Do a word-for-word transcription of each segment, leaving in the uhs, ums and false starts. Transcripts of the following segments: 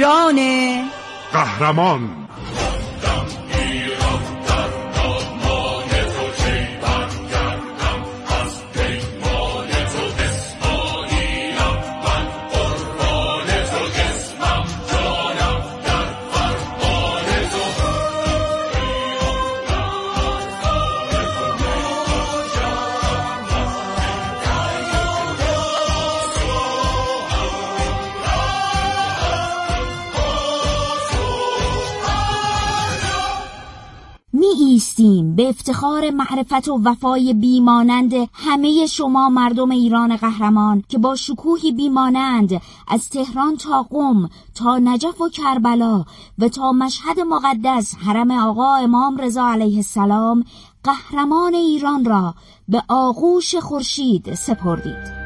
ایران قهرمان. ایستیم به افتخار معرفت و وفای بیمانند همه شما مردم ایران قهرمان که با شکوهی بیمانند از تهران تا قم تا نجف و کربلا و تا مشهد مقدس حرم آقا امام رضا علیه السلام قهرمان ایران را به آغوش خورشید سپردید.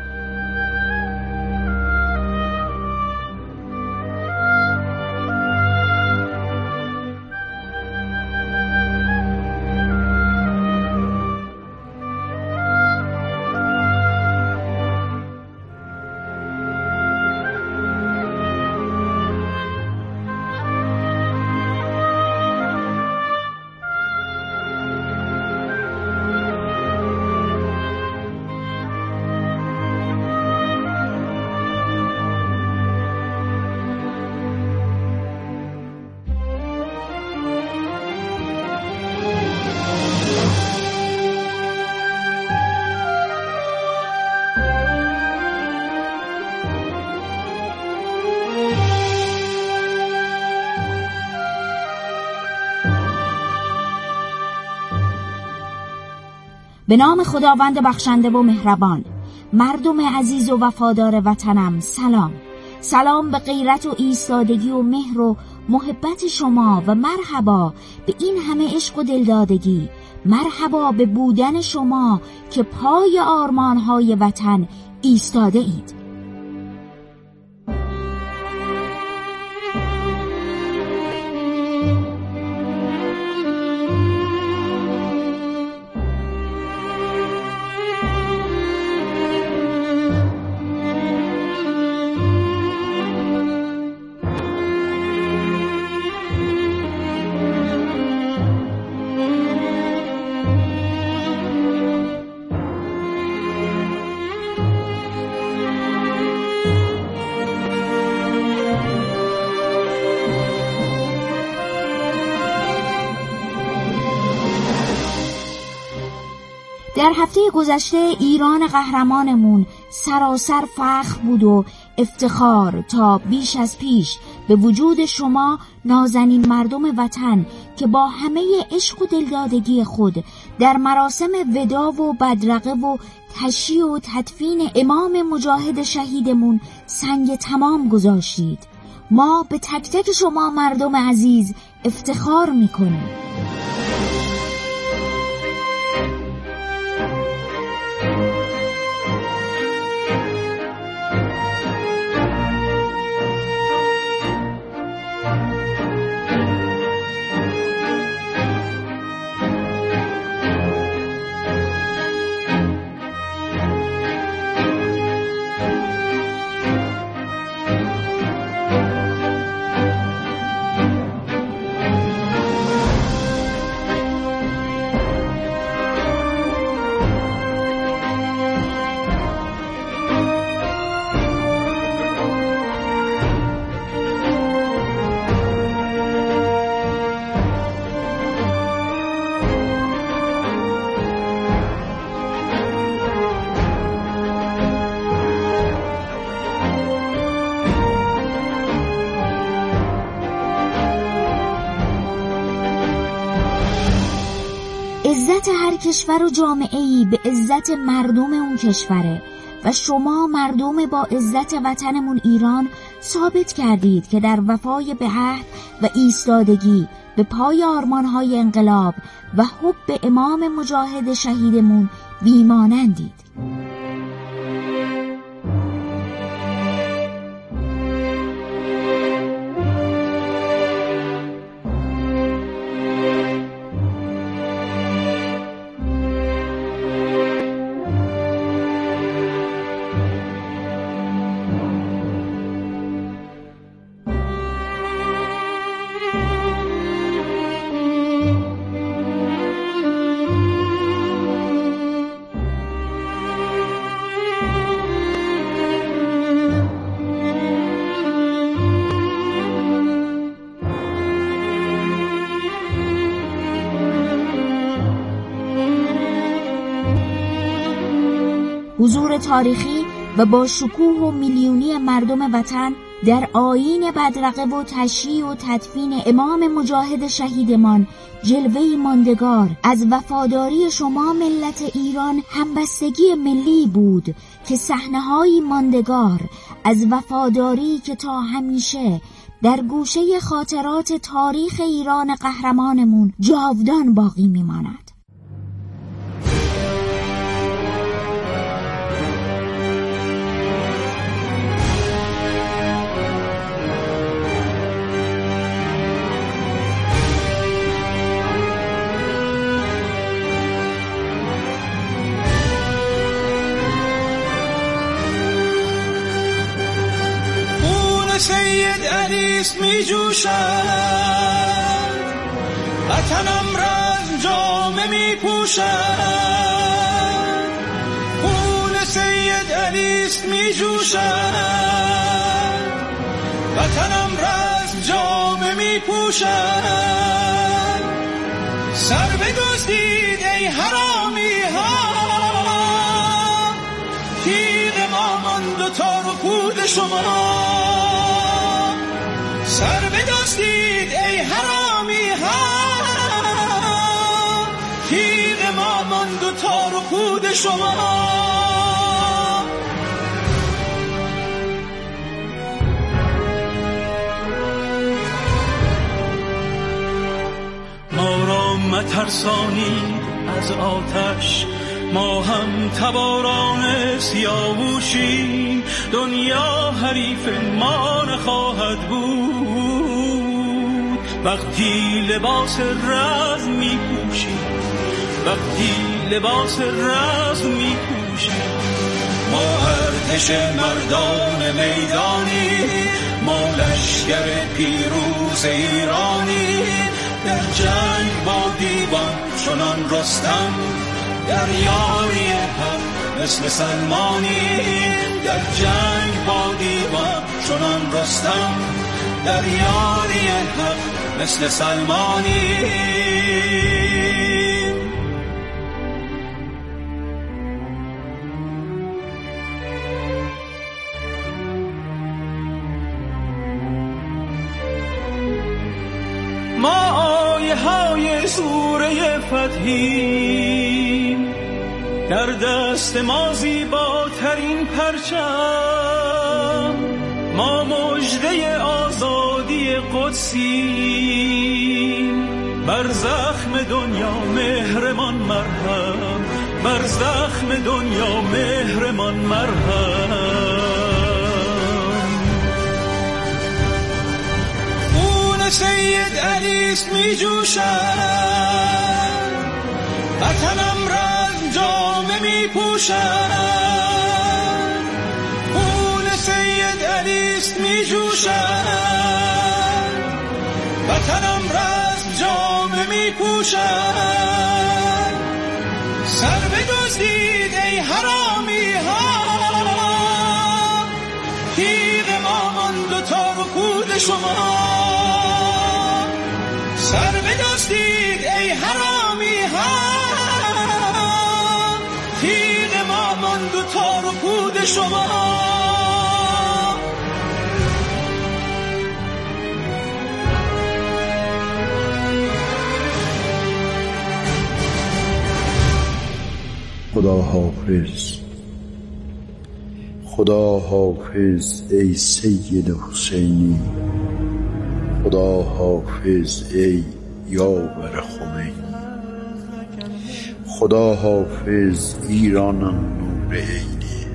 به نام خداوند بخشنده و مهربان، مردم عزیز و وفادار وطنم سلام. سلام به غیرت و ایستادگی و مهر و محبت شما و مرحبا به این همه عشق و دلدادگی. مرحبا به بودن شما که پای آرمانهای وطن ایستاده اید. در هفته گذشته ایران قهرمانمون سراسر فخر بود و افتخار تا بیش از پیش به وجود شما نازنین مردم وطن که با همه عشق و دلدادگی خود در مراسم ودا و بدرقه و تشییع و تدفین امام مجاهد شهیدمون سنگ تمام گذاشتید. ما به تک تک شما مردم عزیز افتخار میکنیم. عزت هر کشور و جامعه‌ای به عزت مردم اون کشوره و شما مردم با عزت وطنمون ایران ثابت کردید که در وفای به عهد و ایستادگی به پای آرمان‌های انقلاب و حب امام مجاهد شهیدمون بیمانندید. آثار تاریخی و با شکوه و میلیونی مردم وطن در آیین بدرقه و تشییع و تدفین امام مجاهد شهیدمان جلوه‌ای ماندگار از وفاداری شما ملت ایران همبستگی ملی بود که صحنه‌های ماندگار از وفاداری که تا همیشه در گوشه خاطرات تاریخ ایران قهرمانمون جاودان باقی میماند. سید علیست می جوشد، وطنم رزم جامه می پوشد. خون سید علیست می جوشد، وطنم رزم جامه می پوشد. سر بدزدید ای حرامی ها، تیغ ما ماند و تار و پود شما. سر بدزدید ای حرامی ها، تیغ ما ماند و تار و پود شما. ما را مترسانید از آتش، ما هم تباران سیاوشیم. دنیا حریف ما نخواهد بود وقتی لباس رزم می پوشیم، وقتی لباس رزم می پوشیم. ما ارتش مردان میدانی، ما لشکر پیروز ایرانی. در جنگ با دیوان چنان رستم، در یاری حق مثل سلمانی. در جنگ با دیوان چنان رستم، در یاری حق مثل سلمانی. ما آیه های سوره فتحیم، در دست ما زیباترین پرچم. ما مژده آزادی قدسیم، بر زخم دنیا مهرمان مرهم، بر زخم دنیا مهرمان مرهم. خون سید علیست می جوشد، وطنم رزم جامه می پوشد. خون سید علیست می جوشد، وطنم رزم جامه می پوشد. سر بدزدید ای حرامی ها، تیغ ما ماند و تار و پود شما. سر بدزدید ای حرامی ها، تیغ ما ماند و تار و پود شما. خدا حافظ، خدا حافظ ای سید حسینی، خدا حافظ ای یاور خمینی. خدا حافظ ایرانان نور eyni,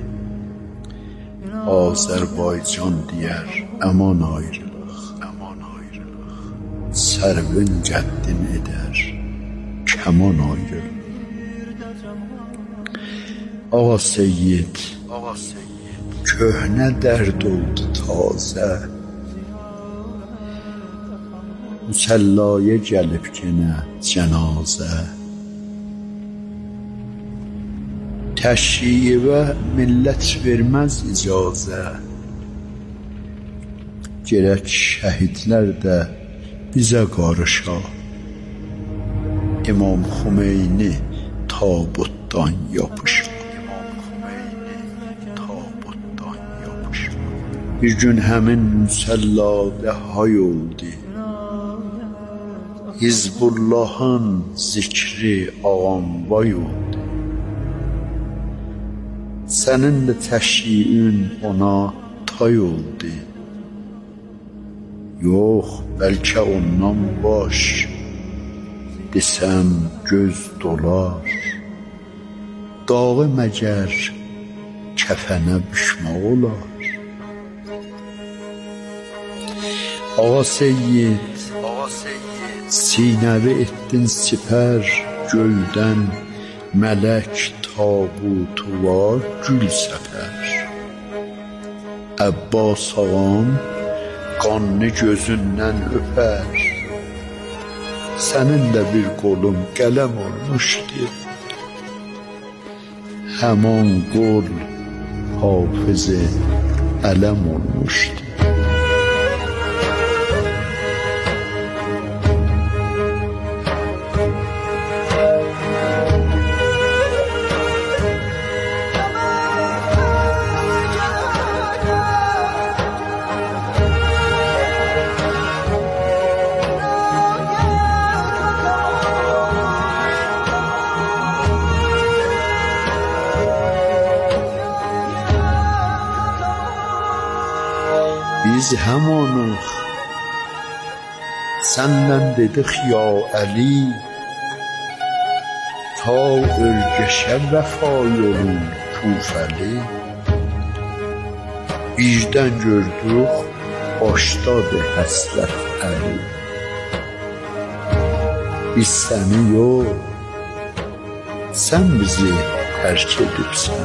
Azərbaycan deyər əman ayrılıq, əman ayrılıq. Sərvin qəddin edər kəman ayrılıq. Ağa Seyyid, Ağa Seyyid, köhnə dərd oldu tazə. Müsəllaya gəlib genə cənazə. Təşriyevə millət verməz icazə. Gərək şəhidlər də bizə qarışa. İmam Xümeyni tabutdan yapışa. Bir gün həmin müsəlladə hay oldu. Hizbullahın zikri ağambay oldu. Sənin də təşyiün ona tay oldu. Yox, bəlkə ondan baş desəm göz dolar. Dağı məgər kəfənə büşmək olar. Ağa Seyyid, sinəvi etdin sipər göydən, mələk tabutu var gül səpər. Əbbas ağam qanını gözündən öpər. Sənin də bir qolun qələm olmuşdu. Həman qol hafizə ələm olmuşdu. Biz həmanıq, səndən dedik ya Əli, ta ölgəşə vəfa yolu Kufəli. Birdən gördük, başdadır həsrət Əli. Biz səni yox, sən bizi tərk edibsən.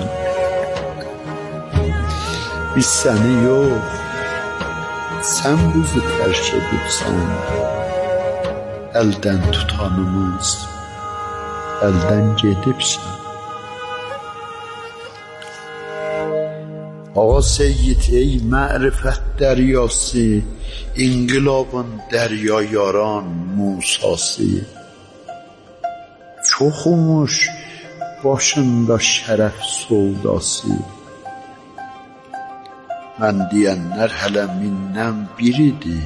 Biz səni yox, sən bizi tərk edibsən. Əldən tutanımız, əldən gedibsən. Ağa Seyyid ey mərifət dəryası, inqilabın dərya yaran Musası. Çoxumuş başında şərəf soldası. Mən deyənlər hələ mindən biridir.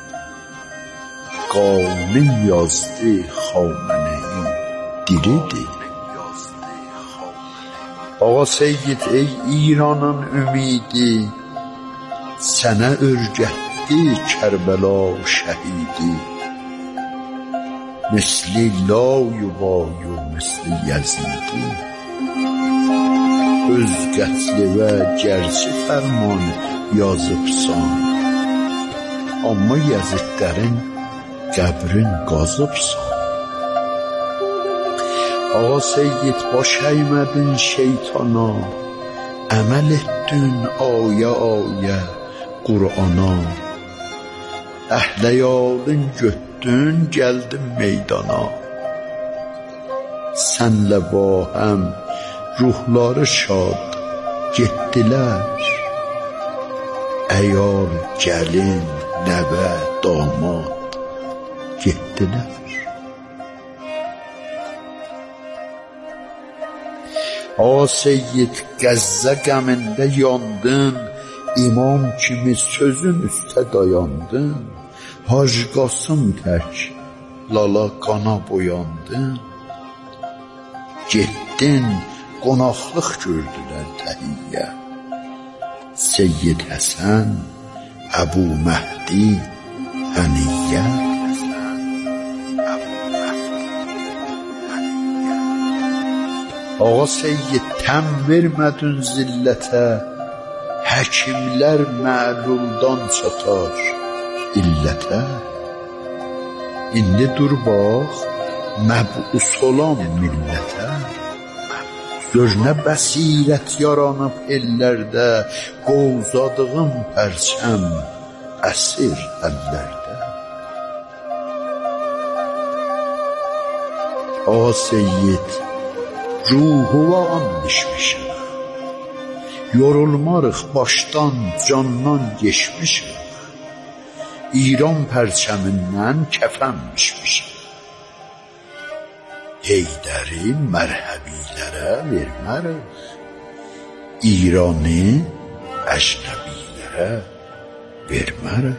Qanun yazdı Xameneyi diridir. Ağa Seyyid ey İranın ümidi, sənə örgətdi Kərbəla şəhidi. Misli la yubayu misli Yezidi. Öz qətli və gərçi fərman yazıbsan, amma Yezidlərin qəbrin qazıbsan. Ağa Seyyid baş əymədin şeytana, əməl etdin ayə ayə Qur'ana. Əhləyalın götdün, gəldin meydana. Sənlə ba həm ruhları şad getdilər. Əyal, gəlin, nəvə, damad getdilər. Ağa Seyyid Qəzzə qəmində yandın, imam kimi sözün üstə dayandın. Hacı Qasım tək lala qana boyandın. Getdin, qonaqlıq gördülər təhiyyə. Seyyid Həsən, Əbu Məhdi, Həniyyə. Ağa Seyyid təm vermədin zillətə, həkimlər məluldan çatar illətə. İndi dur bax, məbus olan millətə. Gör nə bəsirət yaranıb ellərdə, qovzadığım pərçəm əsir əllərdə. Ağa Seyyid, ruhu anmışmışıq, yorulmarıq başdan, candan geçmişik. İran pərçəmindən kəfənmişmişik. Heydəri mərhəbilərə vermərik, İranı əcnəbilərə vermərək.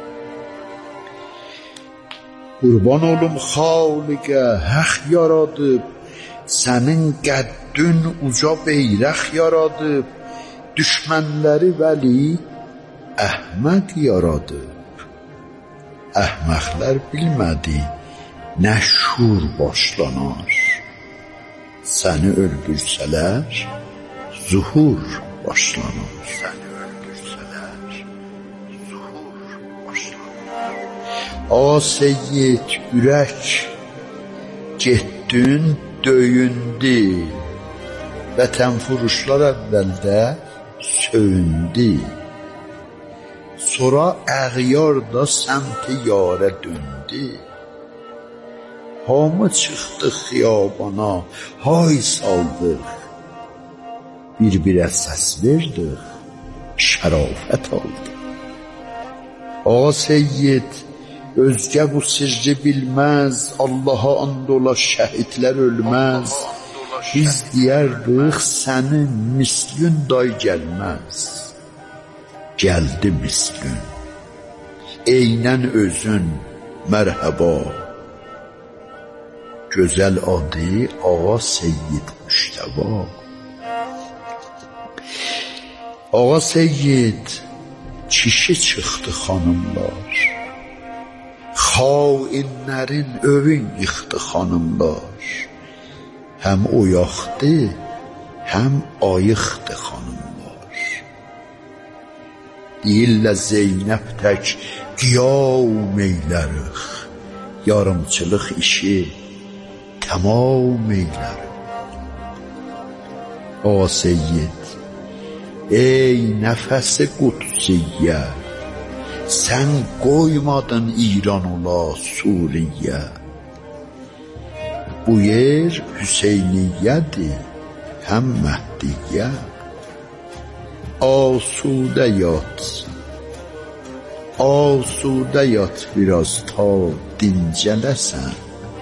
Qurban olum xaliqə, haq yaradıb, sənin qəddün uca beyrək yaradıb, düşmənləri Vəli Əhməd yaradıb. Əhməqlər bilmədi nə şur başlanar, səni öldürsələr zuhur başlanar. Səni öldürsələr zuhur başlanar. Ağa Seyyid ürək getdin döyündü, vətən furuşlar əvvəldə söyündü. Sonra əğyar da səmti yarə döndü. Hamı çıxdı xiyabana, hay saldıq, bir-birə səs verdik, şərafət aldıq. Ağa Seyyid özgə bu sirri bilməz, Allaha and ola şəhidlər ölməz. Biz deyərdik sənin mislün day gəlməz. Gəldi mislün, eynən özün mərhəba. Gözəl adı Ağa Seyyid Müştəba. Ağa Seyyid kişi çıxdı xanımlar, xainlərin övün yıxdı xanımlar. Həm oyaqdı, həm ayıqdı xanımlar. Deyirlə Zeynəb tək qiyam eylərik, yarımçılıq işi tamam eylərik. Ağa Seyyid, ey nəfəsi qudsiyə, sən qoymadın İran ola Suriyə. Bu yer Hüseyniyyədir, həm Məhdiyyə. Asudə yat, asudə yat biraz ta dincələsən.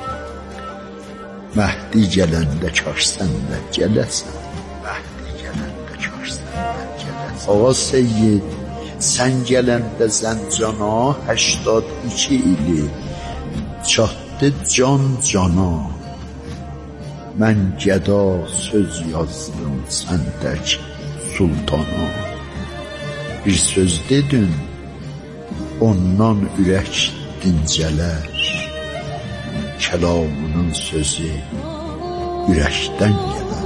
Məhdi gələndə karsən də gələsən. Məhdi gələndə karsən də gələsən. Ağa Seyyid, sən gələndə Zəncana həştad iki ili, çatdı can cana. Mən gəda söz yazdım səndək sultana. Bir söz dedin, ondan ürək dincələr. Kəlamının sözü ürəkdən gələr.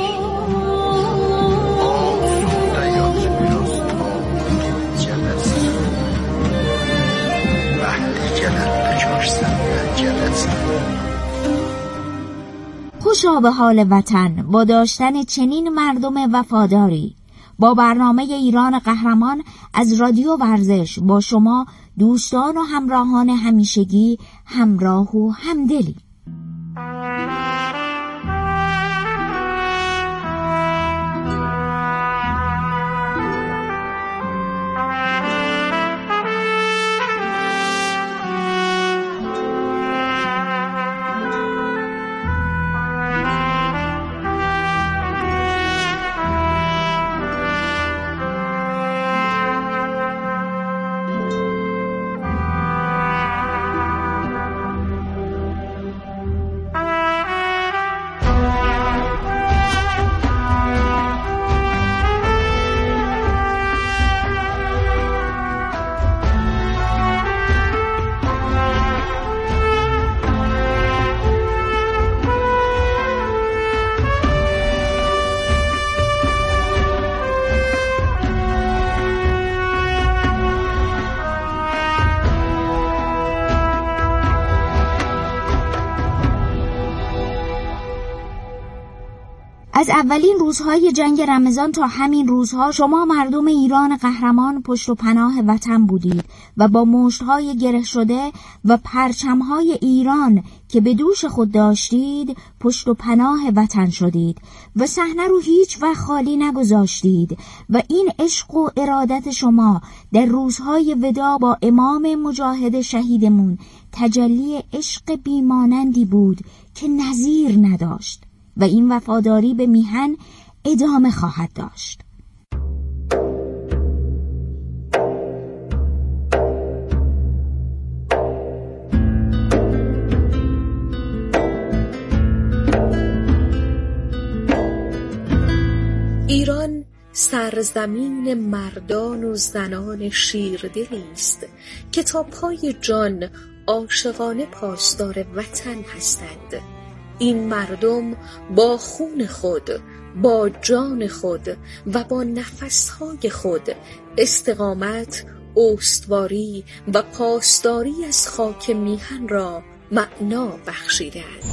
Asudə yat biraz ta dincələsən. Məhdi gələndə karsən də gələsən. خوشا به حال وطن با داشتن چنین مردم وفاداری. با برنامه ایران قهرمان از رادیو ورزش با شما دوستان و همراهان همیشگی همراه و همدلی. از اولین روزهای جنگ رمضان تا همین روزها شما مردم ایران قهرمان پشت و پناه وطن بودید و با مشتهای گره شده و پرچمهای ایران که به دوش خود داشتید پشت و پناه وطن شدید و صحنه رو هیچ وقت خالی نگذاشتید و این عشق و ارادت شما در روزهای ودا با امام مجاهد شهیدمون تجلی عشق بیمانندی بود که نظیر نداشت و این وفاداری به میهن ادامه خواهد داشت. سرزمین مردان و زنان شیردلی است که تا پای جان عاشقانه پاسدار وطن هستند. این مردم با خون خود، با جان خود و با نفسهای خود استقامت، استواری و پاسداری از خاک میهن را معنا بخشیدند.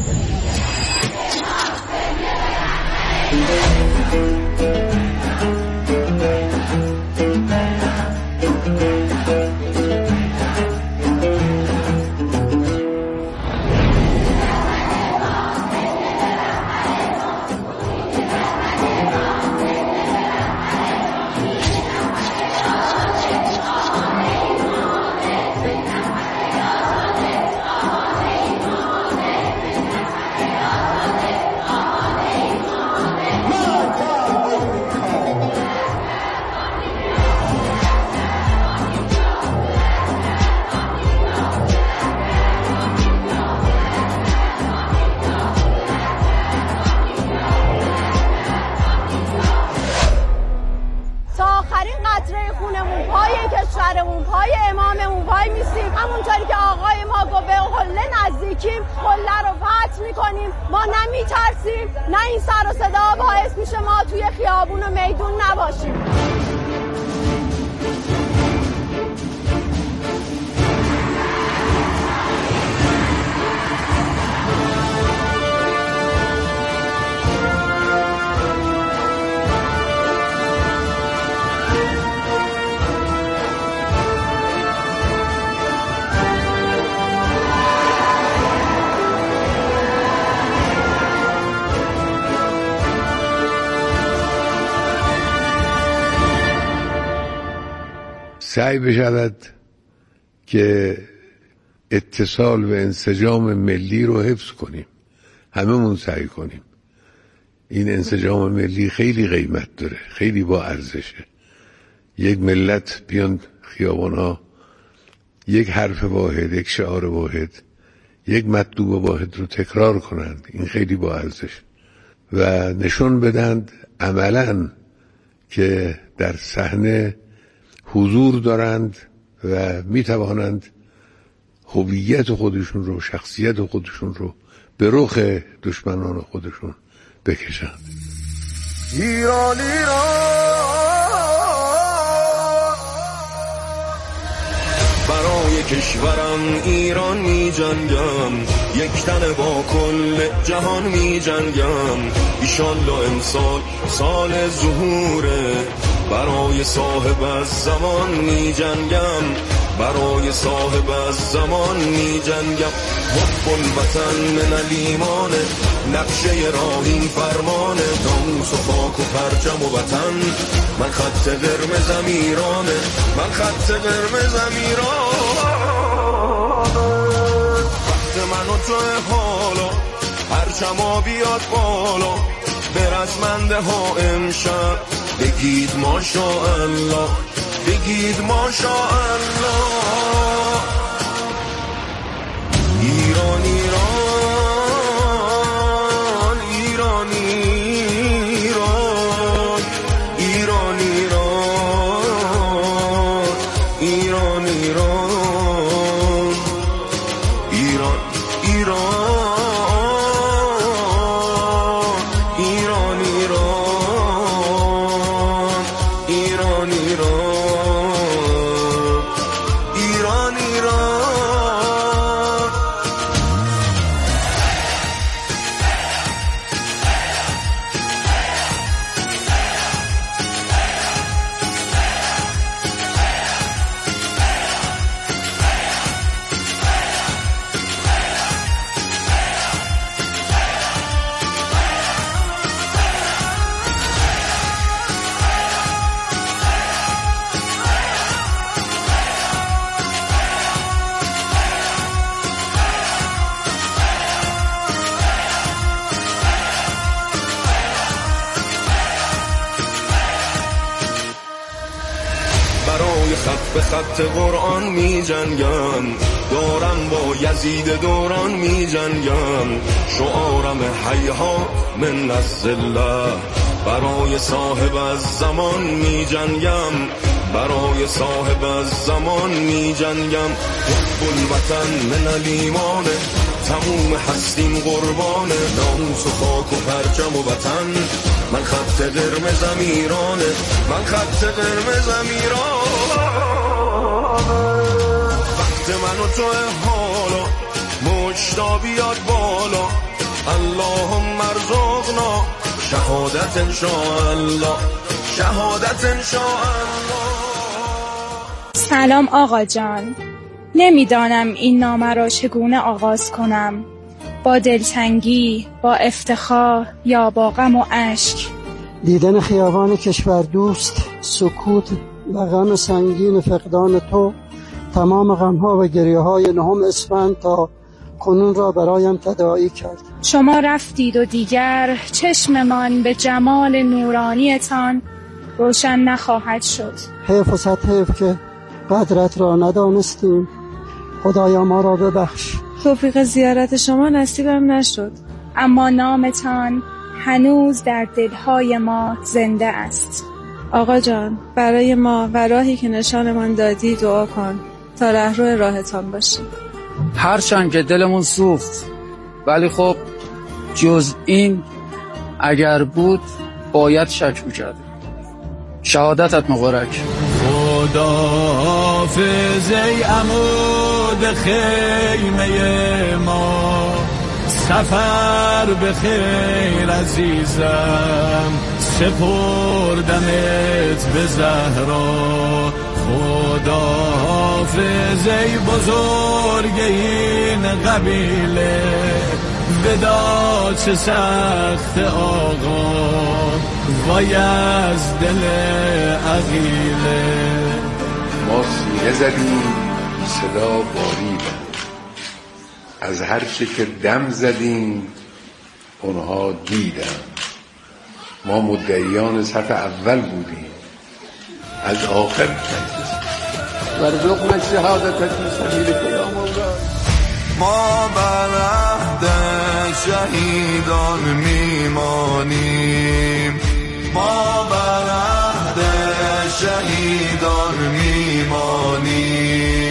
همونطوری که آقای ما گفت به حله نزدیکیم، حله رو فتح میکنیم. ما نمیترسیم، نه این سر و صدا باعث میشه ما توی خیابون و میدون نباشیم. سعی بشود که اتصال و انسجام ملی رو حفظ کنیم، هممون سعی کنیم. این انسجام ملی خیلی قیمت داره، خیلی با ارزشه. یک ملت بیان خیابان‌ها یک حرف واحد، یک شعار واحد، یک مطلوب واحد رو تکرار کنند، این خیلی با ارزش و نشون بدند عملاً که در صحنه حضور دارند و میتوانند هویت خودشون رو، شخصیت خودشون رو به رخ دشمنان خودشون بکشند. ایران ایران برای کشورم ایران می جنگم، یک تن با کل جهان می جنگم. ایشالله امسال سال ظهوره، برای صاحب از زمان می جنگم، برای صاحب از زمان می جنگم. حب الوطن من الایمان، نقشه راهی فرمانه، ناموس و خاک و پرچم و وطن. من خط قرمزم ایرانه، من خط قرمزم ایرانه. وقت من و تو حالا، پرچما بیاد بالا، برزمنده ها امشب بگید ماشاءالله، بگید ماشاءالله. ایران ایران ایران ایران ایران ایران ایران ایران ایران ایران ایران ایران ایران ایران. برای خط به خط قرآن می جنگم، دارم با یزید دوران می جنگم. شعارم حیها من الذله، برای صاحب از زمان می جنگم، برای صاحب از زمان می جنگم. حب الوطن من الایمانه، تموم هستیم قربان ناموس و خاک و پرچم و وطن. من خط قرمزم ایرانه، من خط قرمزم ایرانه. وقت من و تو حالا مشتا بیاد بالا، اللهم ارزقنا شهادت انشاءالله، شهادت انشاءالله. سلام آقا جان، نمیدانم این نامه را چگونه آغاز کنم، با دلتنگی، با افتخار یا با غم و اشک. دیدن خیابان کشور دوست، سکوت و غم سنگین فقدان تو، تمام غمها و گریه های نهم اسفند تا کنون را برایم تداعی کرد. شما رفتید و دیگر چشممان به جمال نورانیتان روشن نخواهد شد. حیف و صد حیف که قدرت را ندانستیم. خدایا ما را ببخش. توفیق زیارت شما نصیبم نشد، اما نامتان هنوز در دلهای ما زنده است. آقا جان، برای ما و راهی که نشانمان دادی دعا کن تا رهرو راهتان باشیم. هرچند که دلمون سوخت، ولی خب جز این اگر بود باید شک میکردیم. شهادتت مبارک. خدا حافظ ای عمود خیمه ما، سفر به خیر عزیزم، سپردمت به زهرا. خدا حافظ ای بزرگ این قبیله، ودا چه سخت آقا، وای از دل عقیله. ما سینه زدیم صدا باریدن، از هر چه که دم زدیم اونها دیدن. ما مدعیان صف اول بودیم، از آخر کنید ورزقنا شهادتت فی سبیلک یا مولا. ما بر عهد شهیدان میمانیم، ما بر عهد شهیدان میمانیم.